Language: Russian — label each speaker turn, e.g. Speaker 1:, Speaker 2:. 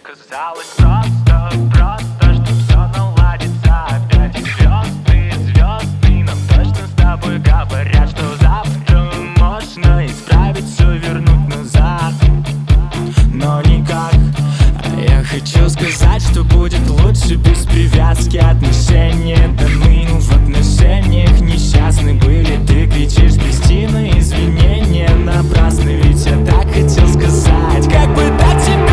Speaker 1: казалось просто, что все наладится опять. И звезды нам точно с тобой говорят, что завтра можно исправить все, вернуть назад. Но никак. Я хочу сказать, что будет лучше без привязки. Отношения даны, в отношениях несчастны были. Ты кричишь Кристина, извинения напрасны. Ведь я так хотел сказать, как бы дать тебе